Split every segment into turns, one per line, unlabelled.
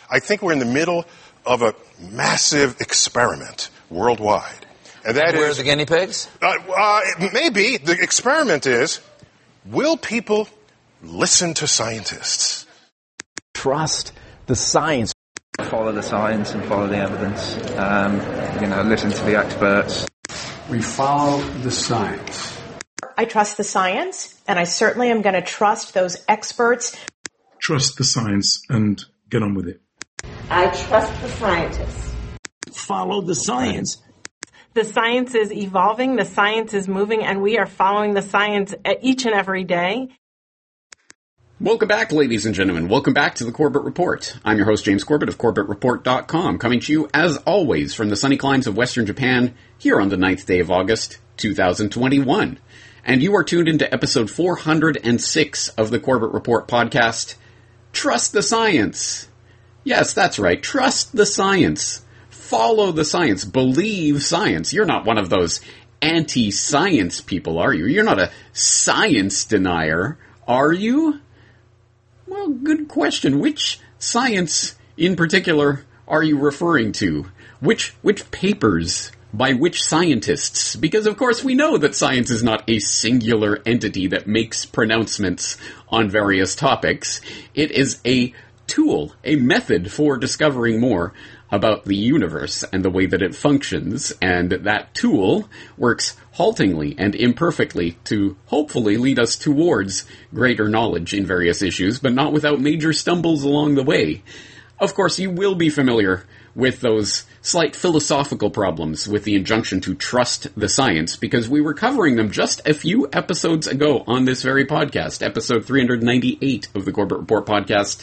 I think we're in the middle of a massive experiment worldwide. And that
Where
is...
are the guinea pigs?
Maybe. The experiment is, will people listen to scientists?
Trust the science.
Follow the science and follow the evidence. Listen to the experts.
We follow the science.
I trust the science, and I certainly am going to trust those experts.
Trust the science and get on with it.
I trust the scientists.
Follow the science.
The science is evolving, the science is moving, and we are following the science each and every day.
Welcome back, ladies and gentlemen. Welcome back to the Corbett Report. I'm your host, James Corbett of CorbettReport.com, coming to you, as always, from the sunny climes of Western Japan, here on the 9th day of August, 2021. And you are tuned into episode 406 of the Corbett Report podcast, Trust the Science. Yes, that's right. Trust the science. Follow the science. Believe science. You're not one of those anti-science people, are you? You're not a science denier, are you? Well, good question. Which science in particular are you referring to? Which papers? By which scientists? Because, of course, we know that science is not a singular entity that makes pronouncements on various topics. It is a tool, a method for discovering more about the universe and the way that it functions, and that tool works haltingly and imperfectly to hopefully lead us towards greater knowledge in various issues, but not without major stumbles along the way. Of course, you will be familiar with those slight philosophical problems with the injunction to trust the science, because we were covering them just a few episodes ago on this very podcast, episode 398 of the Corbett Report podcast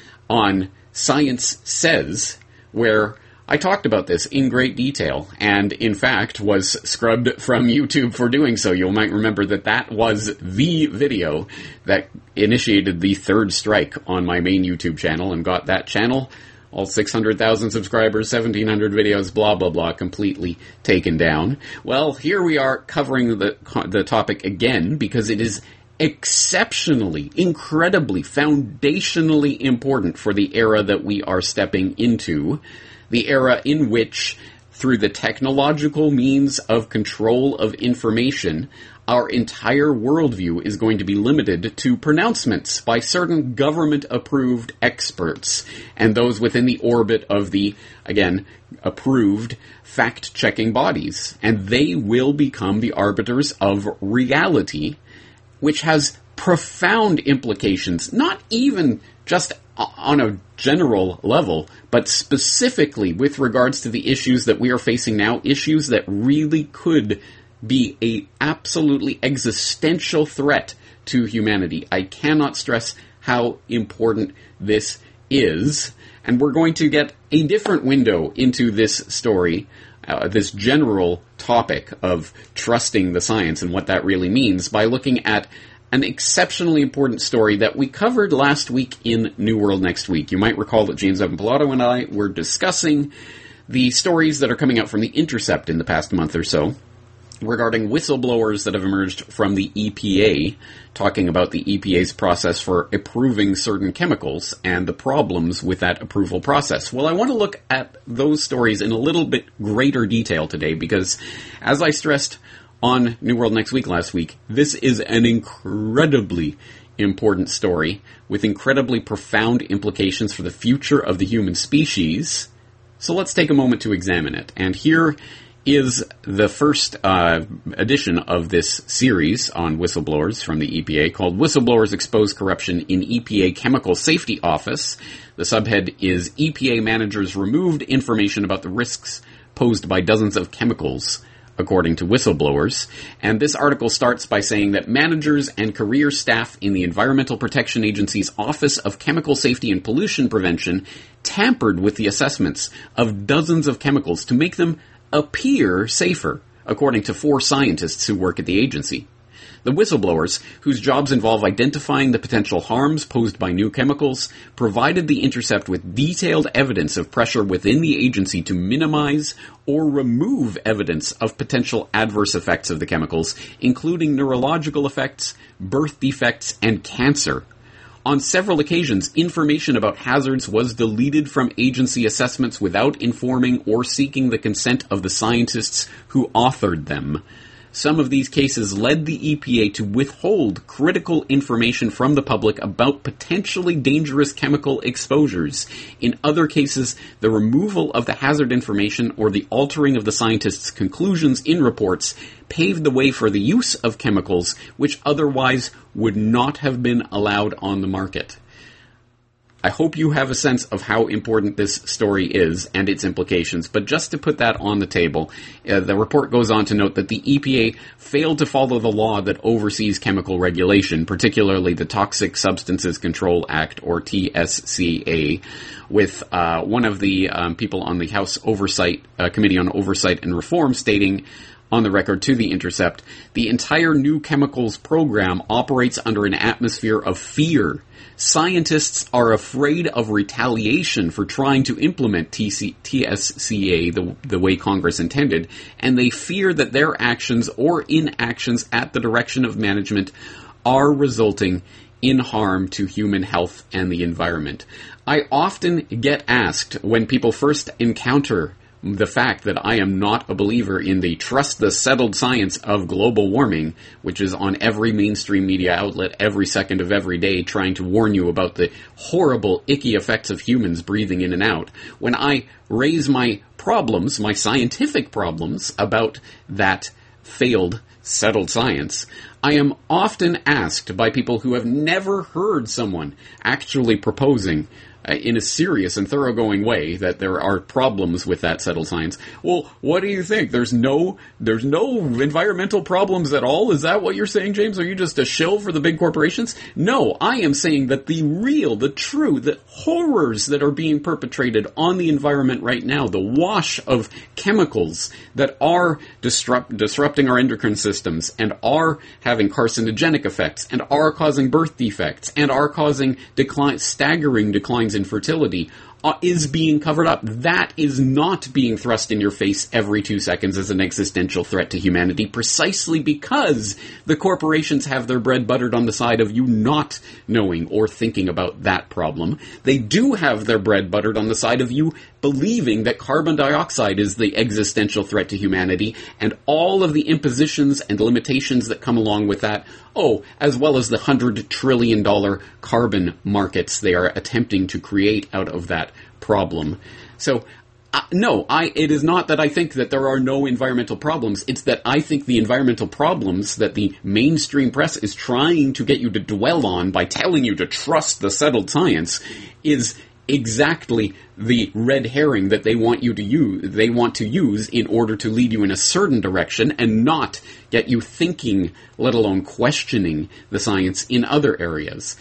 on Science Says, where I talked about this in great detail, and in fact was scrubbed from YouTube for doing so. You might remember that that was the video that initiated the third strike on my main YouTube channel and got that channel, all 600,000 subscribers, 1,700 videos, blah, blah, blah, completely taken down. Well, here we are covering the topic again, because it is exceptionally, incredibly, foundationally important for the era that we are stepping into, the era in which, through the technological means of control of information, our entire worldview is going to be limited to pronouncements by certain government-approved experts, and those within the orbit of the, again, approved fact-checking bodies. And they will become the arbiters of reality, which has profound implications, not even just on a general level, but specifically with regards to the issues that we are facing now, issues that really could be a absolutely existential threat to humanity. I cannot stress how important this is, and we're going to get a different window into this story, this general topic of trusting the science and what that really means, by looking at an exceptionally important story that we covered last week in New World Next Week. You might recall that James Evan Pilato and I were discussing the stories that are coming out from The Intercept in the past month or so, regarding whistleblowers that have emerged from the EPA, talking about the EPA's process for approving certain chemicals and the problems with that approval process. Well, I want to look at those stories in a little bit greater detail today, because, as I stressed on New World Next Week last week, this is an incredibly important story with incredibly profound implications for the future of the human species. So let's take a moment to examine it. And here is the first edition of this series on whistleblowers from the EPA, called Whistleblowers Expose Corruption in EPA Chemical Safety Office. The subhead is EPA Managers Removed Information About the Risks Posed by Dozens of Chemicals, according to whistleblowers. And this article starts by saying that managers and career staff in the Environmental Protection Agency's Office of Chemical Safety and Pollution Prevention tampered with the assessments of dozens of chemicals to make them appear safer, according to 4 scientists who work at the agency. The whistleblowers, whose jobs involve identifying the potential harms posed by new chemicals, provided The Intercept with detailed evidence of pressure within the agency to minimize or remove evidence of potential adverse effects of the chemicals, including neurological effects, birth defects, and cancer. On several occasions, information about hazards was deleted from agency assessments without informing or seeking the consent of the scientists who authored them. Some of these cases led the EPA to withhold critical information from the public about potentially dangerous chemical exposures. In other cases, the removal of the hazard information or the altering of the scientists' conclusions in reports paved the way for the use of chemicals which otherwise would not have been allowed on the market. I hope you have a sense of how important this story is and its implications, but just to put that on the table, the report goes on to note that the EPA failed to follow the law that oversees chemical regulation, particularly the Toxic Substances Control Act, or TSCA, with one of the people on the House Committee on Oversight and Reform stating on the record to The Intercept, the entire new chemicals program operates under an atmosphere of fear. Scientists are afraid of retaliation for trying to implement TSCA the way Congress intended, and they fear that their actions or inactions at the direction of management are resulting in harm to human health and the environment. I often get asked when people first encounter the fact that I am not a believer in the trust the settled science of global warming, which is on every mainstream media outlet every second of every day trying to warn you about the horrible, icky effects of humans breathing in and out. When I raise my problems, my scientific problems about that failed settled science, I am often asked by people who have never heard someone actually proposing in a serious and thoroughgoing way that there are problems with that settled science. Well, what do you think? There's no environmental problems at all? Is that what you're saying, James? Are you just a shill for the big corporations? No, I am saying that the horrors that are being perpetrated on the environment right now, the wash of chemicals that are disrupting our endocrine systems and are having carcinogenic effects and are causing birth defects and are causing staggering declines in fertility is being covered up. That is not being thrust in your face every 2 seconds as an existential threat to humanity, precisely because the corporations have their bread buttered on the side of you not knowing or thinking about that problem. They do have their bread buttered on the side of you believing that carbon dioxide is the existential threat to humanity, and all of the impositions and limitations that come along with that, as well as the $100 trillion carbon markets they are attempting to create out of that problem. So, it is not that I think that there are no environmental problems. It's that I think the environmental problems that the mainstream press is trying to get you to dwell on by telling you to trust the settled science is exactly the red herring that they want to use in order to lead you in a certain direction and not get you thinking, let alone questioning the science in other areas.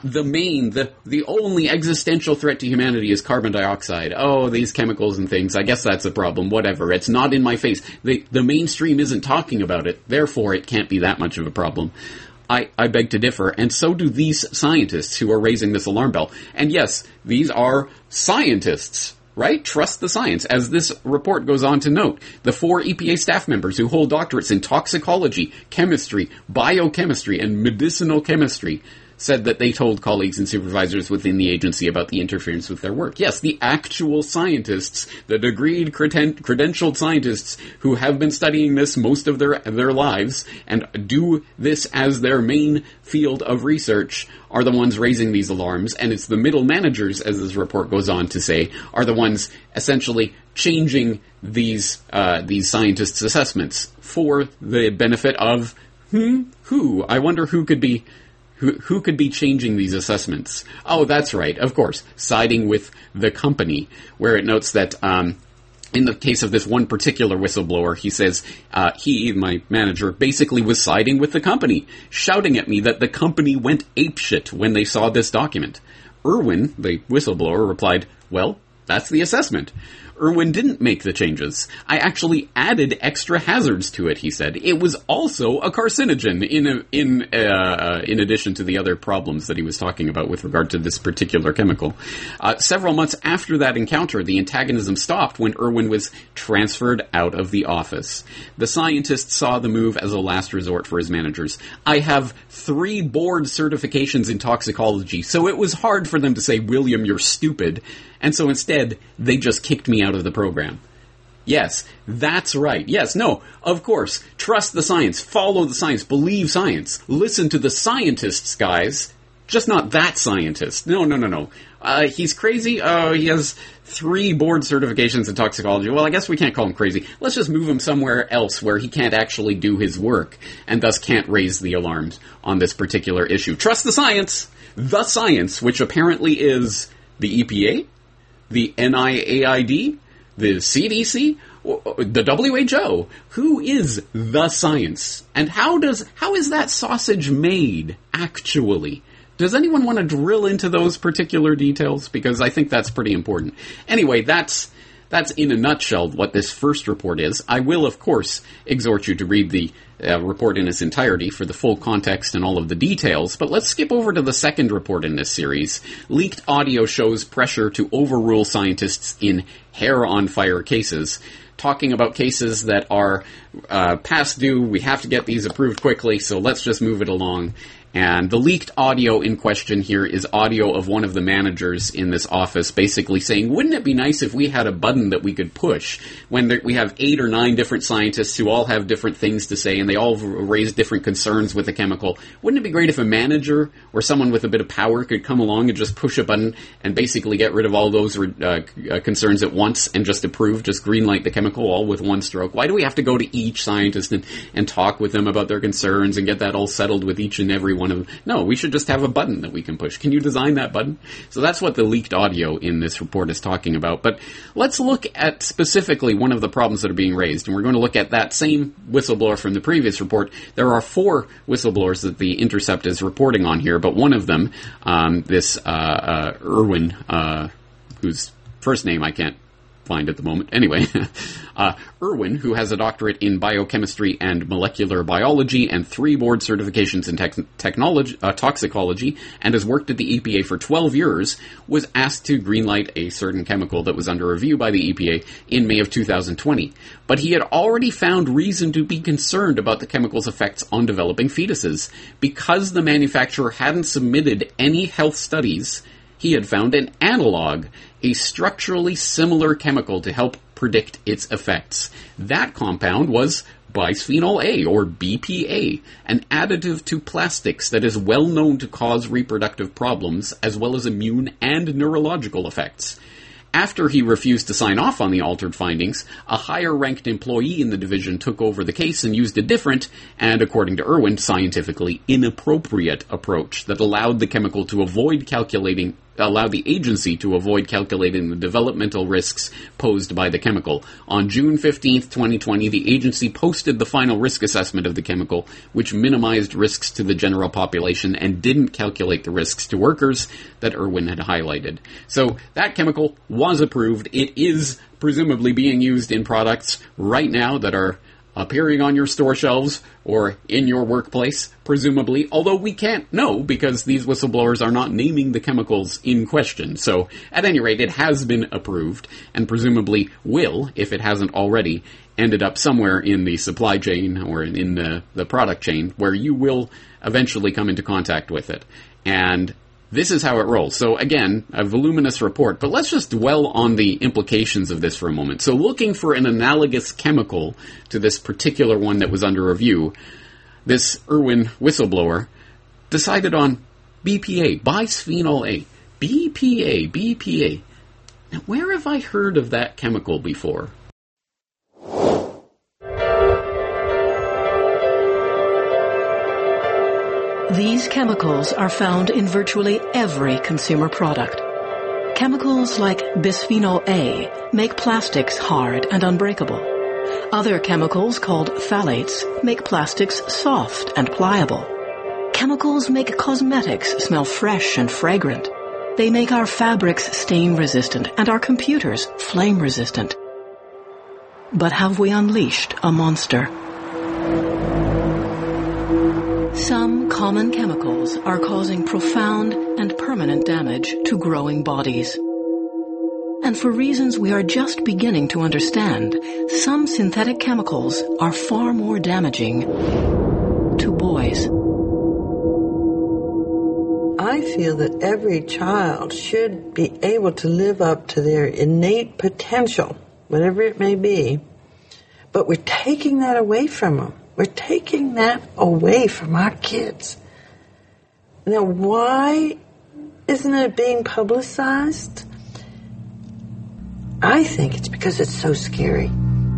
The only existential threat to humanity is carbon dioxide. These chemicals and things, I guess that's a problem, whatever. It's not in my face. The mainstream isn't talking about it, therefore it can't be that much of a problem. I beg to differ, and so do these scientists who are raising this alarm bell. And yes, these are scientists, right? Trust the science. As this report goes on to note, the 4 EPA staff members who hold doctorates in toxicology, chemistry, biochemistry, and medicinal chemistry said that they told colleagues and supervisors within the agency about the interference with their work. Yes, the actual scientists, the degreed, credentialed scientists who have been studying this most of their lives and do this as their main field of research are the ones raising these alarms, and it's the middle managers, as this report goes on to say, are the ones essentially changing these scientists' assessments for the benefit of who? I wonder who could be changing these assessments? Oh, that's right, of course, siding with the company, where it notes that in the case of this one particular whistleblower, he says my manager, basically was siding with the company, shouting at me that the company went apeshit when they saw this document. Irwin, the whistleblower, replied, well, That's the assessment. Irwin didn't make the changes. I actually added extra hazards to it, he said. It was also a carcinogen in addition to the other problems that he was talking about with regard to this particular chemical. Several months after that encounter, the antagonism stopped when Irwin was transferred out of the office. The scientist saw the move as a last resort for his managers. I have 3 board certifications in toxicology, so it was hard for them to say, William, you're stupid. And so instead, they just kicked me out of the program. Yes, that's right. Yes, no, of course. Trust the science. Follow the science. Believe science. Listen to the scientists, guys. Just not that scientist. No. He's crazy. He has 3 board certifications in toxicology. Well, I guess we can't call him crazy. Let's just move him somewhere else where he can't actually do his work and thus can't raise the alarms on this particular issue. Trust the science. The science, which apparently is the EPA, the NIAID, the CDC, the WHO. Who is the science? And how is that sausage made, actually? Does anyone want to drill into those particular details? Because I think that's pretty important. Anyway, that's in a nutshell what this first report is. I will, of course, exhort you to read the report in its entirety for the full context and all of the details, but let's skip over to the second report in this series. Leaked audio shows pressure to overrule scientists in hair-on-fire cases. Talking about cases that are past due, we have to get these approved quickly, so let's just move it along. And the leaked audio in question here is audio of one of the managers in this office basically saying, wouldn't it be nice if we had a button that we could push when we have 8 or 9 different scientists who all have different things to say and they all raise different concerns with the chemical? Wouldn't it be great if a manager or someone with a bit of power could come along and just push a button and basically get rid of all those concerns at once and just approve, just greenlight the chemical all with one stroke? Why do we have to go to each scientist and talk with them about their concerns and get that all settled with each and every one of them? No, we should just have a button that we can push. Can you design that button? So that's what the leaked audio in this report is talking about. But let's look at specifically one of the problems that are being raised. And we're going to look at that same whistleblower from the previous report. There are 4 whistleblowers that the Intercept is reporting on here, but one of them, this Irwin, whose first name I can't find at the moment. Anyway, Irwin, who has a doctorate in biochemistry and molecular biology and 3 board certifications in toxicology and has worked at the EPA for 12 years, was asked to greenlight a certain chemical that was under review by the EPA in May of 2020. But he had already found reason to be concerned about the chemical's effects on developing fetuses. Because the manufacturer hadn't submitted any health studies, he had found an analog, a structurally similar chemical to help predict its effects. That compound was bisphenol A, or BPA, an additive to plastics that is well known to cause reproductive problems, as well as immune and neurological effects. After he refused to sign off on the altered findings, a higher-ranked employee in the division took over the case and used a different, and according to Irwin, scientifically inappropriate approach that allowed the agency to avoid calculating the developmental risks posed by the chemical. On June 15th, 2020, the agency posted the final risk assessment of the chemical, which minimized risks to the general population and didn't calculate the risks to workers that Irwin had highlighted. So that chemical was approved. It is presumably being used in products right now that are appearing on your store shelves or in your workplace, presumably, although we can't know because these whistleblowers are not naming the chemicals in question. So, at any rate, it has been approved and presumably will, if it hasn't already, ended up somewhere in the supply chain or in the product chain where you will eventually come into contact with it. And this is how it rolls. So again, a voluminous report, but let's just dwell on the implications of this for a moment. So looking for an analogous chemical to this particular one that was under review, this Irwin whistleblower decided on BPA, bisphenol A. BPA. Now, where have I heard of that chemical before?
These chemicals are found in virtually every consumer product. Chemicals like bisphenol A make plastics hard and unbreakable. Other chemicals called phthalates make plastics soft and pliable. Chemicals make cosmetics smell fresh and fragrant. They make our fabrics stain-resistant and our computers flame-resistant. But have we unleashed a monster? Some common chemicals are causing profound and permanent damage to growing bodies. And for reasons we are just beginning to understand, some synthetic chemicals are far more damaging to boys.
I feel that every child should be able to live up to their innate potential, whatever it may be, but we're taking that away from them. We're taking that away from our kids. Now, why isn't it being publicized? I think it's because it's so scary.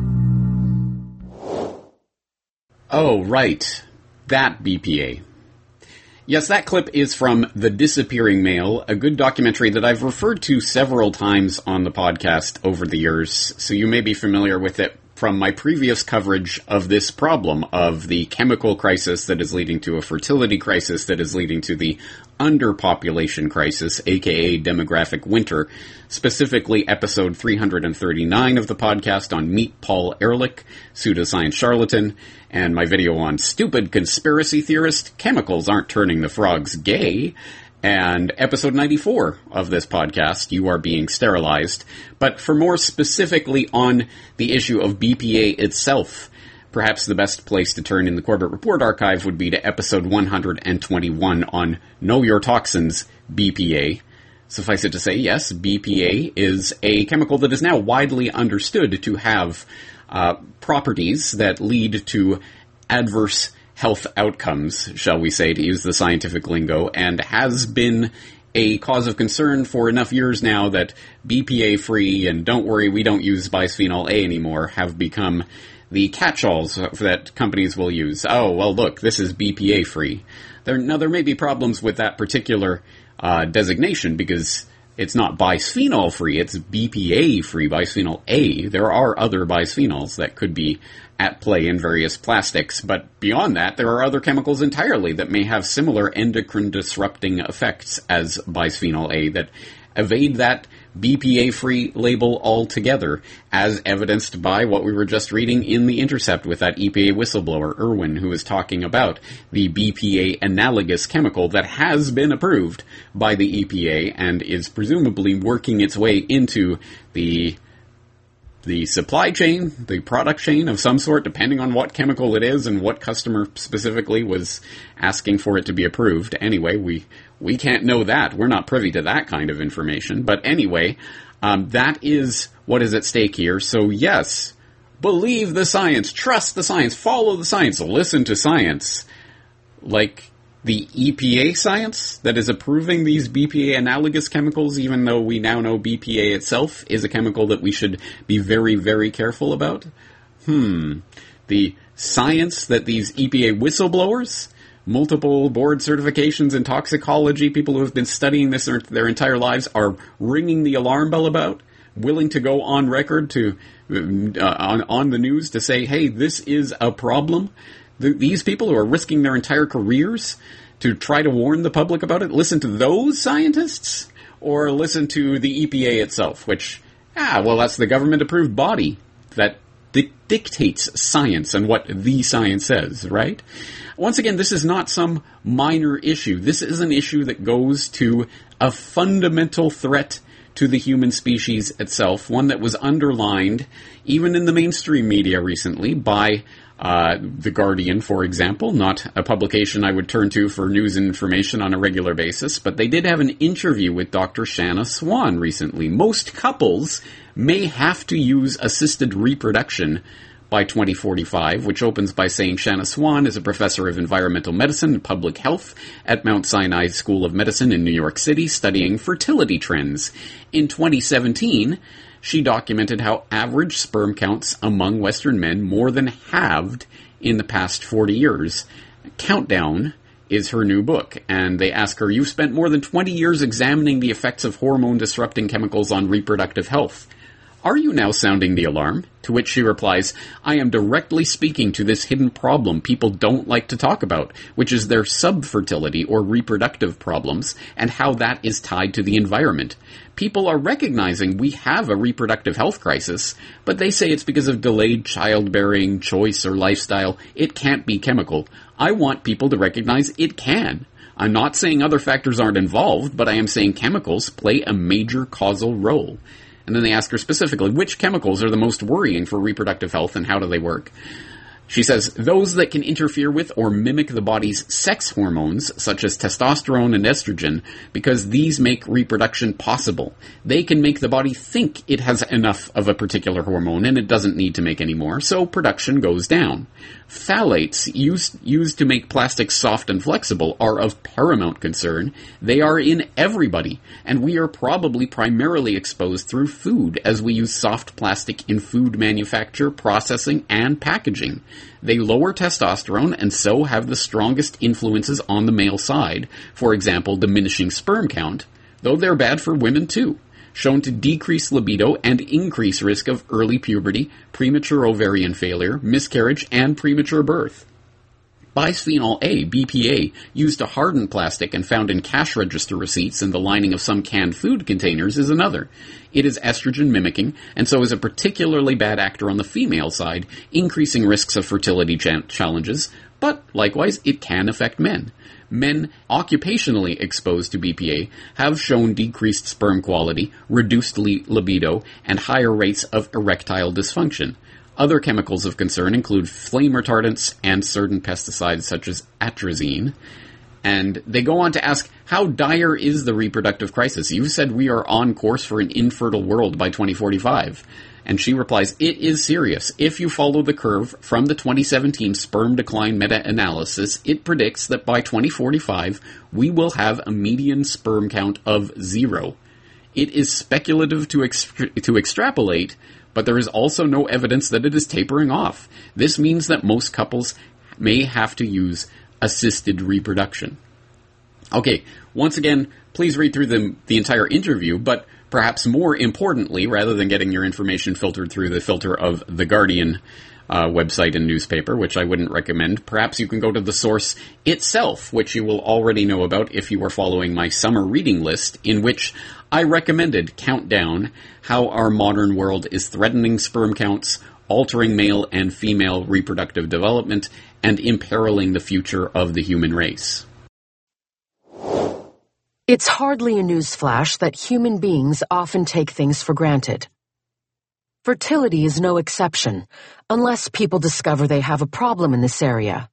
Oh, right. That BPA. Yes, that clip is from The Disappearing Male, a good documentary that I've referred to several times on the podcast over the years, so you may be familiar with it from my previous coverage of this problem of the chemical crisis that is leading to a fertility crisis that is leading to the underpopulation crisis, aka demographic winter, specifically episode 339 of the podcast on Meet Paul Ehrlich, pseudoscience charlatan, and my video on stupid conspiracy theorist, chemicals aren't turning the frogs gay, and episode 94 of this podcast, You Are Being Sterilized. But for more specifically on the issue of BPA itself, perhaps the best place to turn in the Corbett Report archive would be to episode 121 on Know Your Toxins, BPA. Suffice it to say, yes, BPA is a chemical that is now widely understood to have properties that lead to adverse health outcomes, shall we say, to use the scientific lingo, and has been a cause of concern for enough years now that BPA-free and don't worry, we don't use bisphenol A anymore have become the catch-alls that companies will use. Oh, well, look, this is BPA-free. Now, there may be problems with that particular designation because it's not bisphenol-free, it's BPA-free, bisphenol A. There are other bisphenols that could be at play in various plastics, but beyond that, there are other chemicals entirely that may have similar endocrine-disrupting effects as bisphenol A that evade that BPA-free label altogether, as evidenced by what we were just reading in The Intercept with that EPA whistleblower, Irwin, who was talking about the BPA analogous chemical that has been approved by the EPA and is presumably working its way into the supply chain, the product chain of some sort, depending on what chemical it is and what customer specifically was asking for it to be approved. Anyway, we can't know that. We're not privy to that kind of information. But anyway, that is what is at stake here. So yes, believe the science, trust the science, follow the science, listen to science. Like the EPA science that is approving these BPA analogous chemicals, even though we now know BPA itself is a chemical that we should be very, very careful about. The science that these EPA whistleblowers, multiple board certifications in toxicology, people who have been studying this their entire lives are ringing the alarm bell about, willing to go on record to on the news to say, hey, this is a problem. These people who are risking their entire careers to try to warn the public about it, listen to those scientists or listen to the EPA itself, which, that's the government-approved body that dictates science and what the science says, right? Once again, this is not some minor issue. This is an issue that goes to a fundamental threat to the human species itself, one that was underlined even in the mainstream media recently by The Guardian, for example, not a publication I would turn to for news and information on a regular basis, but they did have an interview with Dr. Shanna Swan recently. Most couples may have to use assisted reproduction by 2045, which opens by saying Shanna Swan is a professor of environmental medicine and public health at Mount Sinai School of Medicine in New York City, studying fertility trends. In 2017, she documented how average sperm counts among Western men more than halved in the past 40 years. Countdown is her new book, and they ask her, you've spent more than 20 years examining the effects of hormone-disrupting chemicals on reproductive health. Are you now sounding the alarm? To which she replies, I am directly speaking to this hidden problem people don't like to talk about, which is their subfertility or reproductive problems, and how that is tied to the environment. People are recognizing we have a reproductive health crisis, but they say it's because of delayed childbearing, choice, or lifestyle. It can't be chemical. I want people to recognize it can. I'm not saying other factors aren't involved, but I am saying chemicals play a major causal role. And then they ask her specifically, which chemicals are the most worrying for reproductive health and how do they work? She says, those that can interfere with or mimic the body's sex hormones, such as testosterone and estrogen, because these make reproduction possible. They can make the body think it has enough of a particular hormone and it doesn't need to make any more, so production goes down. Phthalates, used to make plastics soft and flexible, are of paramount concern. They are in everybody, and we are probably primarily exposed through food, as we use soft plastic in food manufacture, processing, and packaging. They lower testosterone and so have the strongest influences on the male side, for example, diminishing sperm count, though they're bad for women too, shown to decrease libido and increase risk of early puberty, premature ovarian failure, miscarriage, and premature birth. Bisphenol A, BPA, used to harden plastic and found in cash register receipts and the lining of some canned food containers, is another. It is estrogen mimicking, and so is a particularly bad actor on the female side, increasing risks of fertility challenges, but likewise it can affect men. Men occupationally exposed to BPA have shown decreased sperm quality, reduced libido, and higher rates of erectile dysfunction. Other chemicals of concern include flame retardants and certain pesticides such as atrazine. And they go on to ask, how dire is the reproductive crisis? You said we are on course for an infertile world by 2045. And she replies, it is serious. If you follow the curve from the 2017 sperm decline meta-analysis, it predicts that by 2045, we will have a median sperm count of 0. It is speculative to extrapolate, but there is also no evidence that it is tapering off. This means that most couples may have to use assisted reproduction. Okay, once again, please read through the entire interview, but perhaps more importantly, rather than getting your information filtered through the filter of The Guardian website and newspaper, which I wouldn't recommend, perhaps you can go to the source itself, which you will already know about if you are following my summer reading list, in which I recommended Countdown, How Our Modern World is Threatening Sperm Counts, Altering Male and Female Reproductive Development, and Imperiling the Future of the Human Race.
It's hardly a newsflash that human beings often take things for granted. Fertility is no exception, unless people discover they have a problem in this area.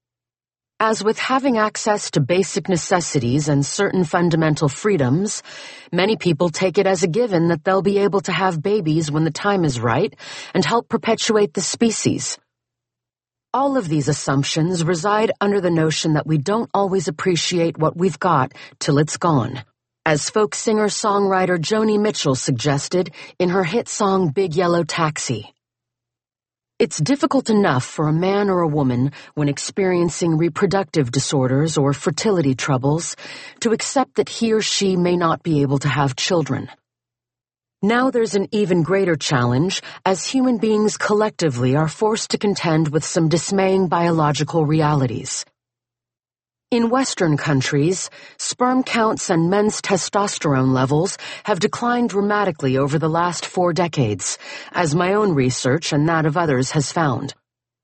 As with having access to basic necessities and certain fundamental freedoms, many people take it as a given that they'll be able to have babies when the time is right and help perpetuate the species. All of these assumptions reside under the notion that we don't always appreciate what we've got till it's gone, as folk singer-songwriter Joni Mitchell suggested in her hit song Big Yellow Taxi. It's difficult enough for a man or a woman, when experiencing reproductive disorders or fertility troubles, to accept that he or she may not be able to have children. Now there's an even greater challenge, as human beings collectively are forced to contend with some dismaying biological realities. In Western countries, sperm counts and men's testosterone levels have declined dramatically over the last 4 decades, as my own research and that of others has found.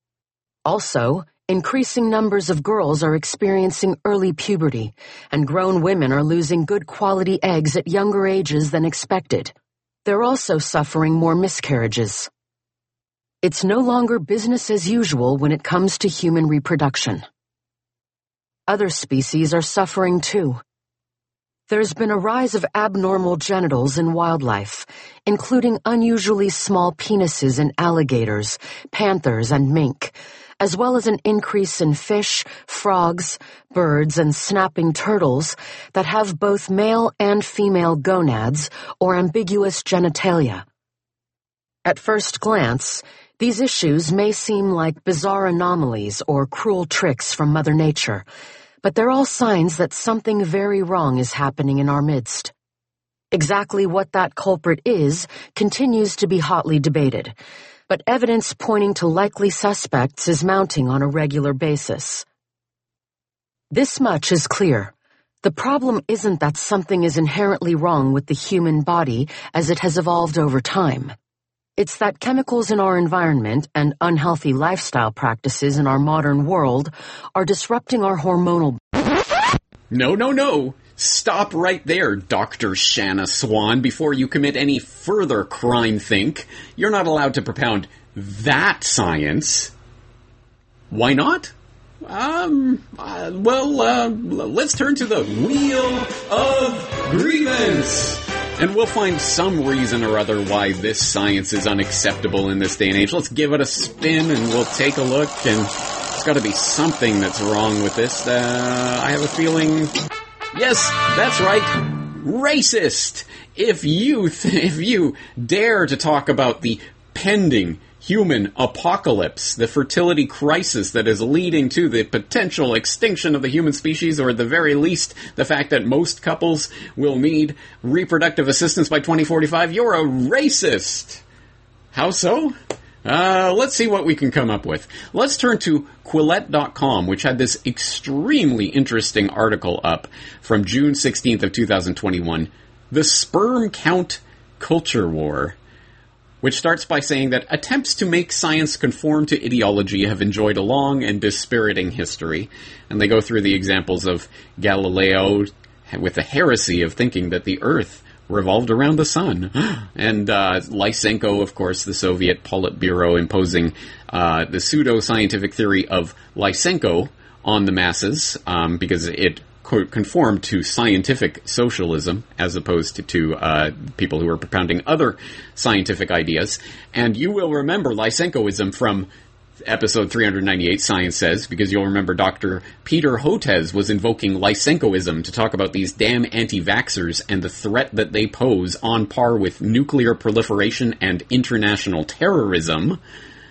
Also, increasing numbers of girls are experiencing early puberty, and grown women are losing good quality eggs at younger ages than expected. They're also suffering more miscarriages. It's no longer business as usual when it comes to human reproduction. Other species are suffering too. There's been a rise of abnormal genitals in wildlife, including unusually small penises in alligators, panthers, and mink, as well as an increase in fish, frogs, birds, and snapping turtles that have both male and female gonads or ambiguous genitalia. At first glance, these issues may seem like bizarre anomalies or cruel tricks from Mother Nature, but they're all signs that something very wrong is happening in our midst. Exactly what that culprit is continues to be hotly debated, but evidence pointing to likely suspects is mounting on a regular basis. This much is clear. The problem isn't that something is inherently wrong with the human body as it has evolved over time. It's that chemicals in our environment and unhealthy lifestyle practices in our modern world are disrupting our hormonal...
No. Stop right there, Dr. Shanna Swan, before you commit any further crime think. You're not allowed to propound that science. Why not? Let's turn to the Wheel of Grievance. And we'll find some reason or other why this science is unacceptable in this day and age. Let's give it a spin and we'll take a look. And there's got to be something that's wrong with this. I have a feeling... Yes, that's right. Racist. If you dare to talk about the pending human apocalypse, the fertility crisis that is leading to the potential extinction of the human species, or at the very least, the fact that most couples will need reproductive assistance by 2045, you're a racist. How so? Let's see what we can come up with. Let's turn to Quillette.com, which had this extremely interesting article up from June 16th of 2021, The Sperm Count Culture War, which starts by saying that attempts to make science conform to ideology have enjoyed a long and dispiriting history. And they go through the examples of Galileo with the heresy of thinking that the Earth revolved around the sun. And Lysenko, of course, the Soviet Politburo imposing the pseudo-scientific theory of Lysenko on the masses because it conformed to scientific socialism as opposed to people who were propounding other scientific ideas. And you will remember Lysenkoism from episode 398, Science Says, because you'll remember Dr. Peter Hotez was invoking Lysenkoism to talk about these damn anti-vaxxers and the threat that they pose on par with nuclear proliferation and international terrorism.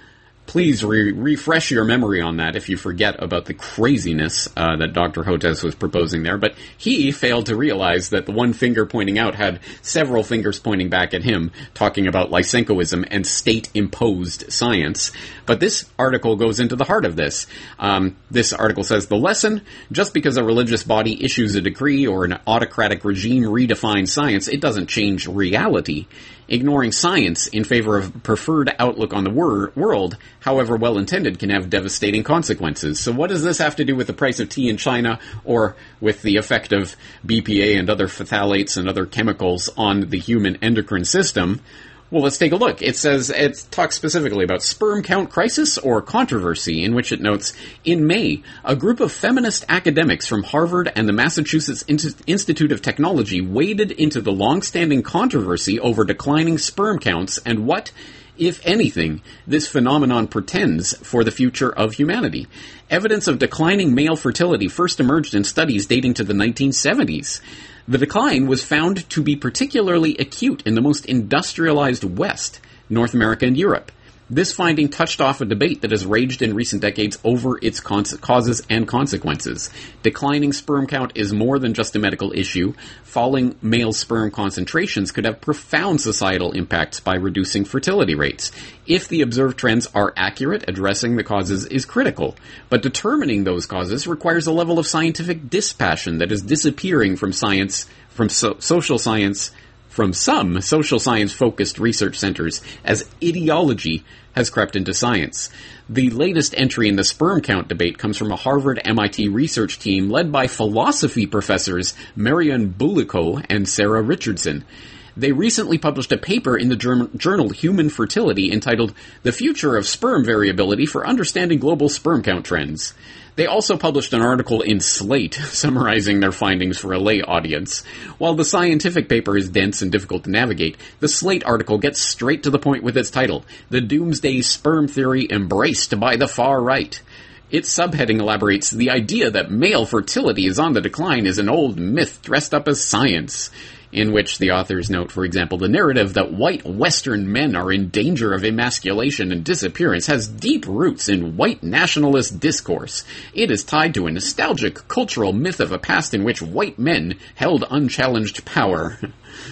Please refresh your memory on that if you forget about the craziness that Dr. Hotez was proposing there. But he failed to realize that the one finger pointing out had several fingers pointing back at him, talking about Lysenkoism and state-imposed science. But this article goes into the heart of this. This article says, the lesson, just because a religious body issues a decree or an autocratic regime redefines science, it doesn't change reality. Ignoring science in favor of a preferred outlook on the world, however well-intended, can have devastating consequences. So what does this have to do with the price of tea in China or with the effect of BPA and other phthalates and other chemicals on the human endocrine system? Well, let's take a look. It says, it talks specifically about sperm count crisis or controversy, in which it notes, in May, a group of feminist academics from Harvard and the Massachusetts Institute of Technology waded into the long-standing controversy over declining sperm counts and what, if anything, this phenomenon portends for the future of humanity. Evidence of declining male fertility first emerged in studies dating to the 1970s. The decline was found to be particularly acute in the most industrialized West, North America and Europe. This finding touched off a debate that has raged in recent decades over its causes and consequences. Declining sperm count is more than just a medical issue. Falling male sperm concentrations could have profound societal impacts by reducing fertility rates. If the observed trends are accurate, addressing the causes is critical. But determining those causes requires a level of scientific dispassion that is disappearing from science, from social science, from some social science-focused research centers as ideology has crept into science. The latest entry in the sperm count debate comes from a Harvard-MIT research team led by philosophy professors Marian Buliko and Sarah Richardson. They recently published a paper in the journal Human Fertility entitled The Future of Sperm Variability for Understanding Global Sperm Count Trends. They also published an article in Slate summarizing their findings for a lay audience. While the scientific paper is dense and difficult to navigate, the Slate article gets straight to the point with its title, The Doomsday Sperm Theory Embraced by the Far Right. Its subheading elaborates, the idea that male fertility is on the decline is an old myth dressed up as science. In which the authors note, for example, the narrative that white Western men are in danger of emasculation and disappearance has deep roots in white nationalist discourse. It is tied to a nostalgic cultural myth of a past in which white men held unchallenged power.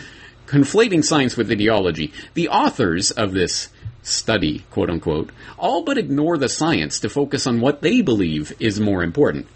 conflating science with ideology. The authors of this study, quote unquote, all but ignore the science to focus on what they believe is more important.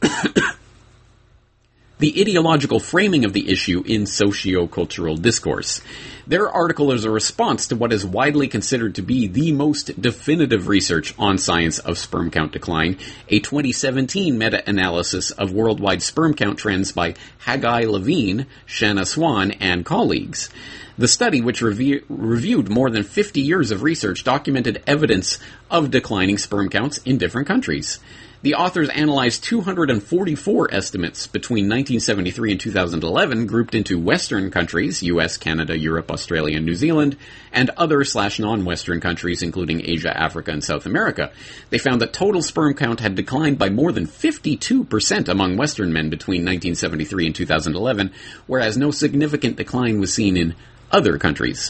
The ideological framing of the issue in socio-cultural discourse. Their article is a response to what is widely considered to be the most definitive research on science of sperm count decline, a 2017 meta-analysis of worldwide sperm count trends by Haggai Levine, Shanna Swan, and colleagues. The study, which reviewed more than 50 years of research, documented evidence of declining sperm counts in different countries. The authors analyzed 244 estimates between 1973 and 2011, grouped into Western countries, US, Canada, Europe, Australia, and New Zealand, and other/non-Western countries, including Asia, Africa, and South America. They found that total sperm count had declined by more than 52% among Western men between 1973 and 2011, whereas no significant decline was seen in other countries.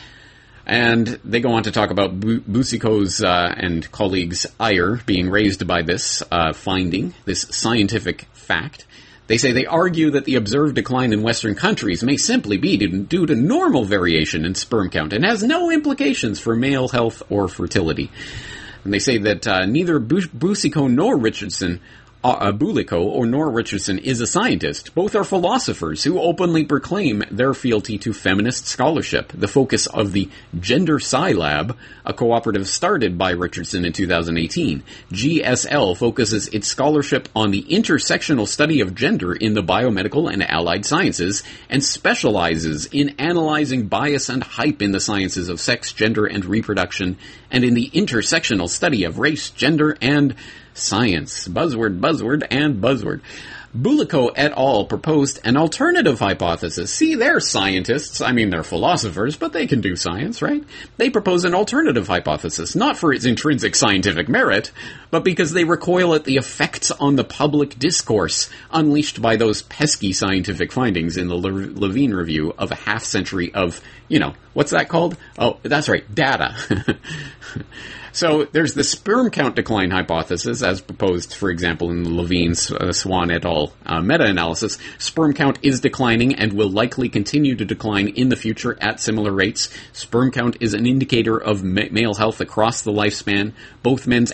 And they go on to talk about Boucicault's and colleagues' ire being raised by this finding, this scientific fact. They say they argue that the observed decline in Western countries may simply be due to normal variation in sperm count and has no implications for male health or fertility. And they say that neither Boucicault nor Richardson nor Richardson is a scientist. Both are philosophers who openly proclaim their fealty to feminist scholarship. The focus of the Gender Sci Lab, a cooperative started by Richardson in 2018. GSL focuses its scholarship on the intersectional study of gender in the biomedical and allied sciences and specializes in analyzing bias and hype in the sciences of sex, gender, and reproduction, and in the intersectional study of race, gender, and science. Buzzword, buzzword, and buzzword. Boucicault et al. Proposed an alternative hypothesis. See, they're scientists. I mean, they're philosophers, but they can do science, right? They propose an alternative hypothesis, not for its intrinsic scientific merit, but because they recoil at the effects on the public discourse unleashed by those pesky scientific findings in the Levine Review of a half-century of, what's that called? Oh, that's right, data. So there's the sperm count decline hypothesis, as proposed, for example, in the Levine, Swan et al. Meta-analysis. Sperm count is declining and will likely continue to decline in the future at similar rates. Sperm count is an indicator of male health across the lifespan. Both men's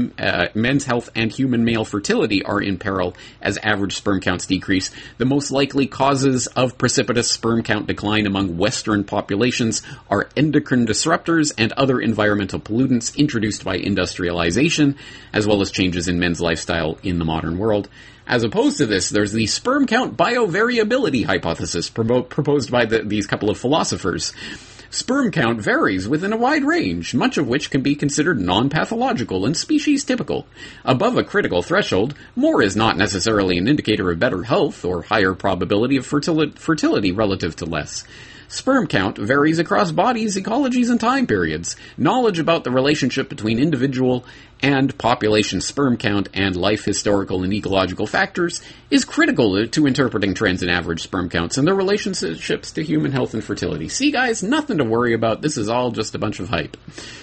health and human male fertility are in peril as average sperm counts decrease. The most likely causes of precipitous sperm count decline among Western populations are endocrine disruptors and other environmental pollutants introduced by industrialization, as well as changes in men's lifestyle in the modern world. As opposed to this, there's the sperm count biovariability hypothesis proposed by these couple of philosophers. Sperm count varies within a wide range, much of which can be considered non-pathological and species-typical. Above a critical threshold, more is not necessarily an indicator of better health or higher probability of fertility relative to less. Sperm count varies across bodies, ecologies, and time periods. Knowledge about the relationship between individual and population sperm count and life historical and ecological factors is critical to interpreting trends in average sperm counts and their relationships to human health and fertility. See, guys, nothing to worry about. This is all just a bunch of hype.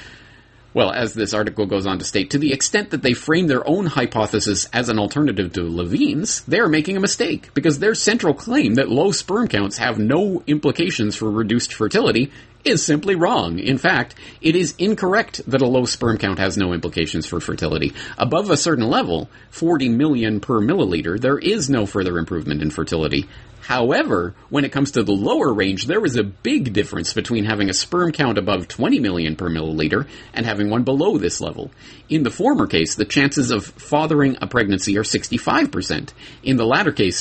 Well, as this article goes on to state, to the extent that they frame their own hypothesis as an alternative to Levine's, they are making a mistake, because their central claim that low sperm counts have no implications for reduced fertility is simply wrong. In fact, it is incorrect that a low sperm count has no implications for fertility. Above a certain level, 40 million per milliliter, there is no further improvement in fertility. However, when it comes to the lower range, there is a big difference between having a sperm count above 20 million per milliliter and having one below this level. In the former case, the chances of fathering a pregnancy are 65%. In the latter case,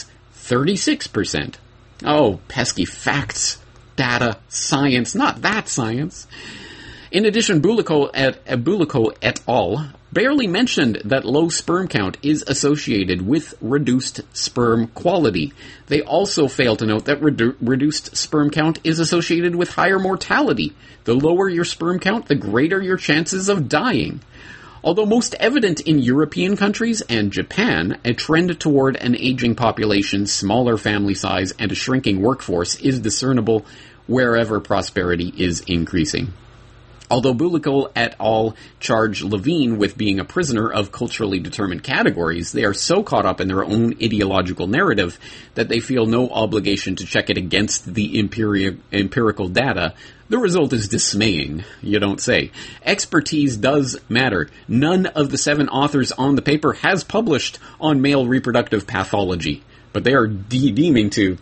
36%. Oh, pesky facts, data, science, not that science. In addition, Boucicault et al. Barely mentioned that low sperm count is associated with reduced sperm quality. They also fail to note that reduced sperm count is associated with higher mortality. The lower your sperm count, the greater your chances of dying. Although most evident in European countries and Japan, a trend toward an aging population, smaller family size, and a shrinking workforce is discernible wherever prosperity is increasing. Although Bulikal et al. Charge Levine with being a prisoner of culturally determined categories, they are so caught up in their own ideological narrative that they feel no obligation to check it against the empirical data. The result is dismaying, you don't say. Expertise does matter. None of the 7 authors on the paper has published on male reproductive pathology, but they are deeming to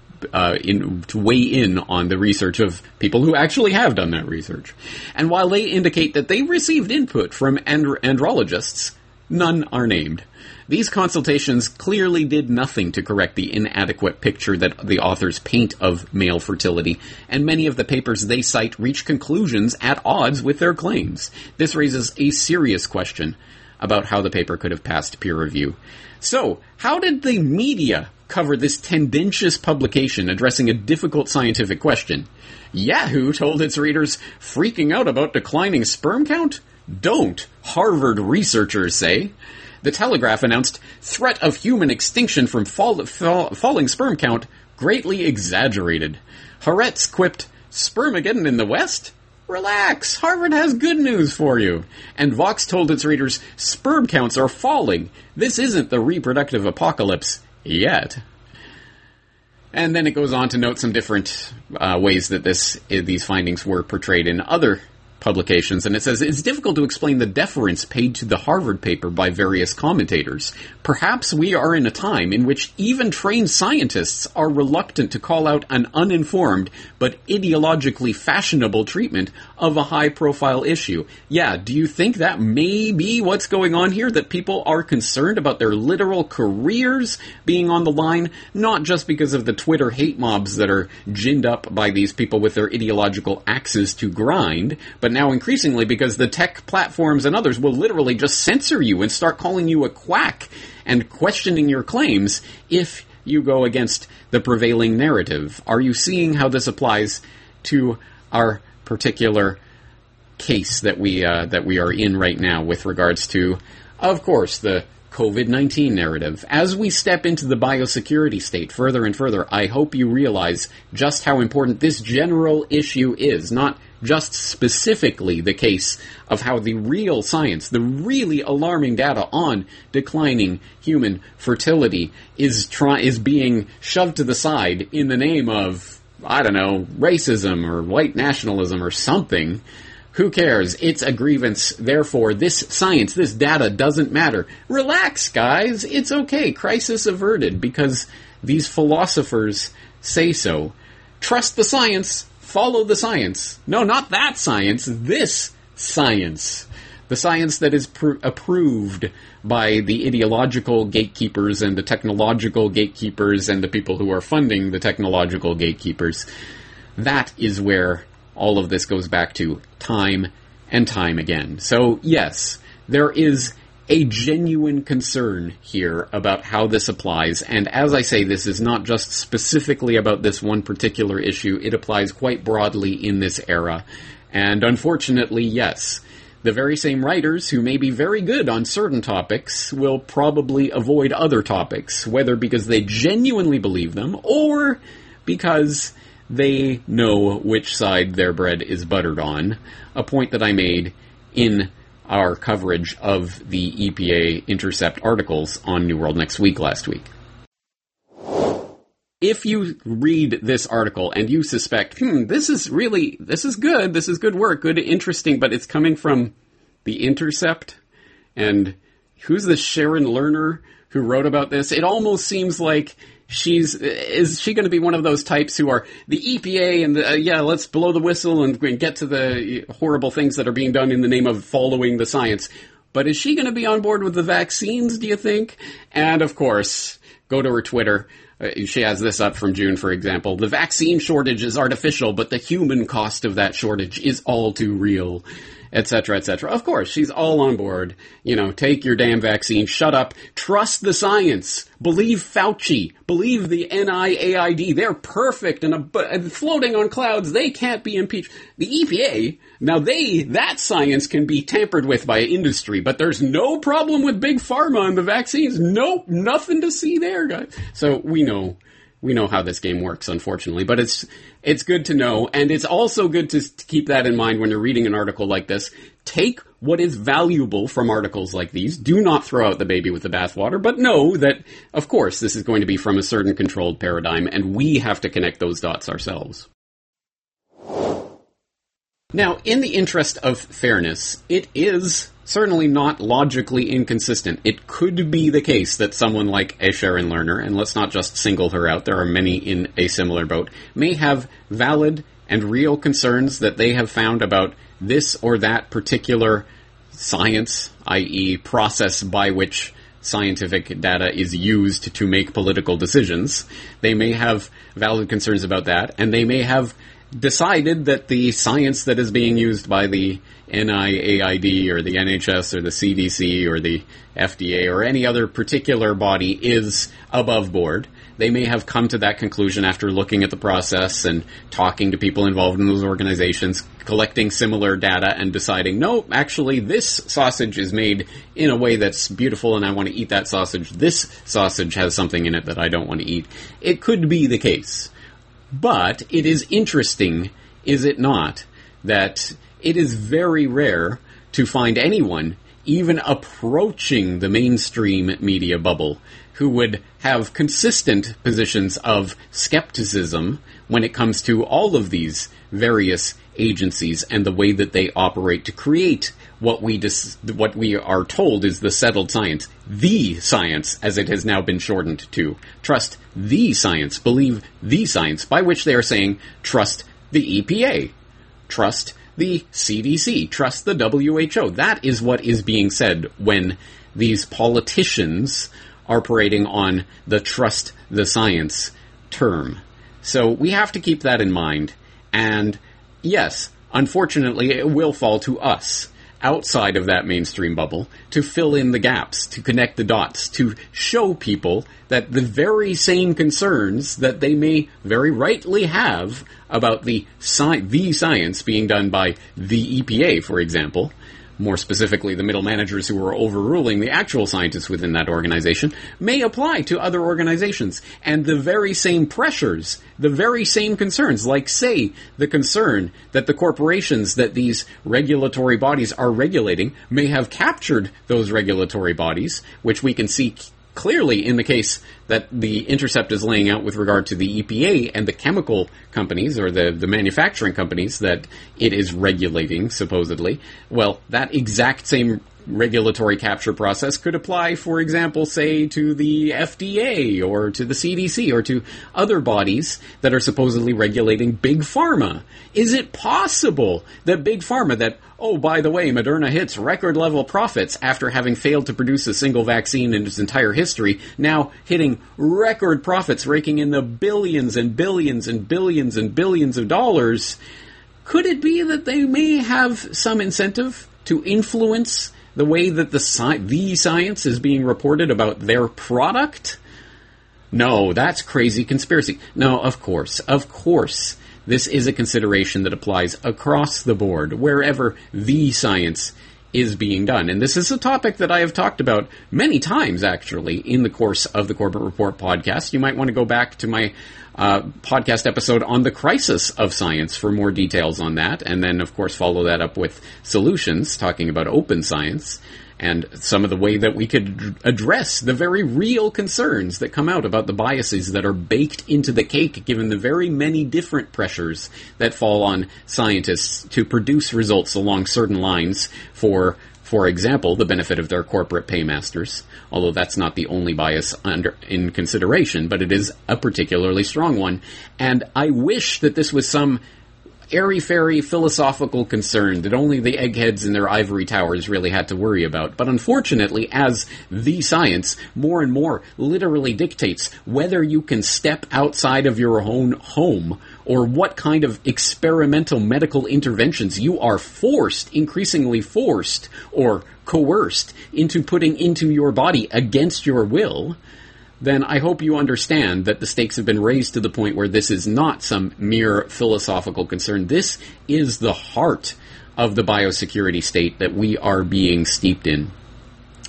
weigh in on the research of people who actually have done that research. And while they indicate that they received input from andrologists, none are named. These consultations clearly did nothing to correct the inadequate picture that the authors paint of male fertility, and many of the papers they cite reach conclusions at odds with their claims. This raises a serious question about how the paper could have passed peer review. So, how did the media cover this tendentious publication addressing a difficult scientific question? Yahoo told its readers, freaking out about declining sperm count? Don't, Harvard researchers say. The Telegraph announced, threat of human extinction from falling sperm count greatly exaggerated. Haaretz quipped, Spermageddon in the West? Relax, Harvard has good news for you. And Vox told its readers, sperm counts are falling. This isn't the reproductive apocalypse yet. And then it goes on to note some different ways that these findings were portrayed in other publications, and it says, it's difficult to explain the deference paid to the Harvard paper by various commentators. Perhaps we are in a time in which even trained scientists are reluctant to call out an uninformed but ideologically fashionable treatment of a high-profile issue. Yeah, do you think that may be what's going on here? That people are concerned about their literal careers being on the line, not just because of the Twitter hate mobs that are ginned up by these people with their ideological axes to grind, but now increasingly because the tech platforms and others will literally just censor you and start calling you a quack and questioning your claims if you go against the prevailing narrative. Are you seeing how this applies to our particular case that we are in right now with regards to, of course, the COVID-19 narrative? As we step into the biosecurity state further and further, I hope you realize just how important this general issue is, not just specifically the case of how the real science, the really alarming data on declining human fertility is being shoved to the side in the name of, I don't know, racism or white nationalism or something. Who cares? It's a grievance. Therefore, this science, this data doesn't matter. Relax, guys. It's okay. Crisis averted because these philosophers say so. Trust the science. Follow the science. No, not that science. This science. The science that is approved by the ideological gatekeepers and the technological gatekeepers and the people who are funding the technological gatekeepers. That is where all of this goes back to time and time again. So, yes, there is a genuine concern here about how this applies, and as I say, this is not just specifically about this one particular issue, it applies quite broadly in this era. And unfortunately, yes, the very same writers who may be very good on certain topics will probably avoid other topics, whether because they genuinely believe them, or because they know which side their bread is buttered on, a point that I made in our coverage of the EPA Intercept articles on New World Next Week last week. If you read this article and you suspect, this is good work, good, interesting, but it's coming from the Intercept, and who's the Sharon Lerner who wrote about this? It almost seems like is she going to be one of those types who are the EPA and let's blow the whistle and get to the horrible things that are being done in the name of following the science. But is she going to be on board with the vaccines, do you think? And of course, go to her Twitter. She has this up from June, for example. The vaccine shortage is artificial, but the human cost of that shortage is all too real, etc., etc. Of course, she's all on board. Take your damn vaccine, shut up, trust the science, believe Fauci, believe the NIAID. They're perfect and floating on clouds. They can't be impeached. The EPA, now that science can be tampered with by industry, but there's no problem with big pharma and the vaccines. Nope, nothing to see there, guys. So we know We know how this game works, unfortunately, but it's good to know, and it's also good to keep that in mind when you're reading an article like this. Take what is valuable from articles like these. Do not throw out the baby with the bathwater, but know that, of course, this is going to be from a certain controlled paradigm, and we have to connect those dots ourselves. Now, in the interest of fairness, it is certainly not logically inconsistent. It could be the case that someone like a Sharon Lerner, and let's not just single her out, there are many in a similar boat, may have valid and real concerns that they have found about this or that particular science, i.e. process by which scientific data is used to make political decisions. They may have valid concerns about that, and they may have decided that the science that is being used by the NIAID or the NHS or the CDC or the FDA or any other particular body is above board. They may have come to that conclusion after looking at the process and talking to people involved in those organizations, collecting similar data and deciding, no, actually this sausage is made in a way that's beautiful and I want to eat that sausage. This sausage has something in it that I don't want to eat. It could be the case. But it is interesting, is it not, that it is very rare to find anyone even approaching the mainstream media bubble who would have consistent positions of skepticism when it comes to all of these various agencies and the way that they operate to create what we are told is the settled science. The science, as it has now been shortened to. Trust the science. Believe the science, by which they are saying trust the EPA. Trust the CDC. Trust the WHO. That is what is being said when these politicians are parading on the trust the science term. So we have to keep that in mind. And yes, unfortunately, it will fall to us outside of that mainstream bubble to fill in the gaps, to connect the dots, to show people that the very same concerns that they may very rightly have about the science being done by the EPA, for example, more specifically the middle managers who are overruling the actual scientists within that organization, may apply to other organizations. And the very same pressures, the very same concerns, like, say, the concern that the corporations that these regulatory bodies are regulating may have captured those regulatory bodies, which we can see clearly in the case that the Intercept is laying out with regard to the EPA and the chemical companies or the manufacturing companies that it is regulating, supposedly. Well, that exact same regulatory capture process could apply, for example, say, to the FDA or to the CDC or to other bodies that are supposedly regulating Big Pharma. Is it possible that Big Pharma, that, oh, by the way, Moderna hits record-level profits after having failed to produce a single vaccine in its entire history, now hitting record profits, raking in the billions and billions and billions and billions of dollars, could it be that they may have some incentive to influence the way that the science is being reported about their product? No, that's crazy conspiracy. No, of course, this is a consideration that applies across the board, wherever the science is being done. And this is a topic that I have talked about many times, actually, in the course of the Corbett Report podcast. You might want to go back to my podcast episode on the crisis of science for more details on that, and then, of course, follow that up with solutions, talking about open science, and some of the way that we could address the very real concerns that come out about the biases that are baked into the cake, given the very many different pressures that fall on scientists to produce results along certain lines for example, the benefit of their corporate paymasters, although that's not the only bias in consideration, but it is a particularly strong one. And I wish that this was some airy-fairy philosophical concern that only the eggheads in their ivory towers really had to worry about. But unfortunately, as the science more and more literally dictates whether you can step outside of your own home or what kind of experimental medical interventions you are increasingly forced or coerced into putting into your body against your will, then I hope you understand that the stakes have been raised to the point where this is not some mere philosophical concern. This is the heart of the biosecurity state that we are being steeped in.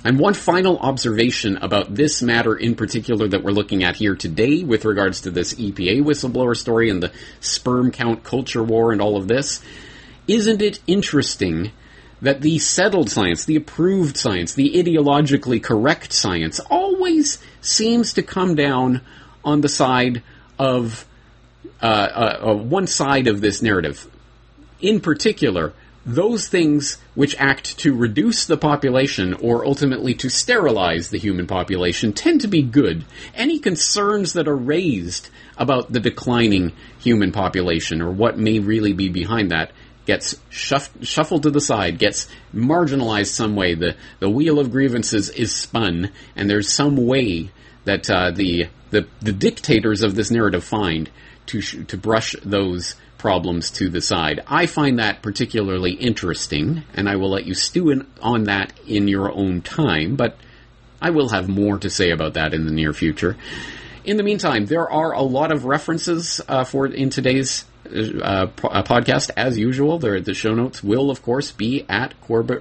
And one final observation about this matter in particular that we're looking at here today with regards to this EPA whistleblower story and the sperm count culture war and all of this. Isn't it interesting that the settled science, the approved science, the ideologically correct science always seems to come down on the side of one side of this narrative? In particular, those things which act to reduce the population or ultimately to sterilize the human population tend to be good. Any concerns that are raised about the declining human population or what may really be behind that gets shuffled to the side, gets marginalized some way. The wheel of grievances is spun, and there's some way that the dictators of this narrative find to brush those problems to the side. I find that particularly interesting, and I will let you stew on that in your own time, but I will have more to say about that in the near future. In the meantime, there are a lot of references in today's podcast, as usual. The show notes will, of course, be at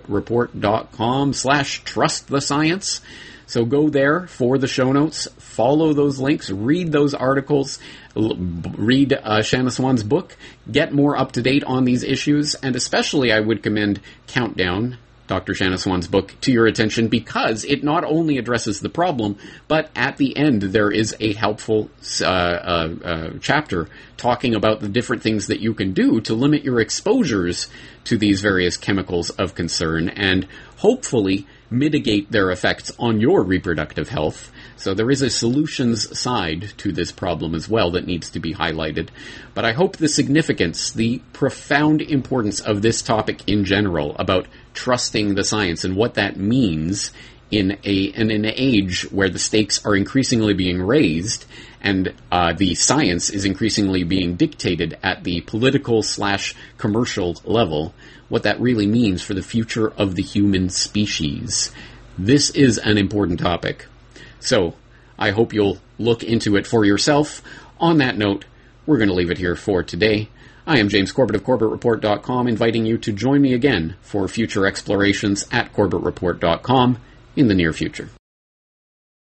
corbettreport.com/trusttthescience. So go there for the show notes, follow those links, read those articles, read Shanna Swan's book, get more up to date on these issues, and especially I would commend Countdown, Dr. Shanna Swan's book, to your attention because it not only addresses the problem, but at the end there is a helpful chapter talking about the different things that you can do to limit your exposures to these various chemicals of concern and hopefully mitigate their effects on your reproductive health. So there is a solutions side to this problem as well that needs to be highlighted. But I hope the significance, the profound importance of this topic in general about trusting the science and what that means in an age where the stakes are increasingly being raised and the science is increasingly being dictated at the political/commercial level, what that really means for the future of the human species. This is an important topic. So, I hope you'll look into it for yourself. On that note, we're going to leave it here for today. I am James Corbett of CorbettReport.com, inviting you to join me again for future explorations at CorbettReport.com in the near future.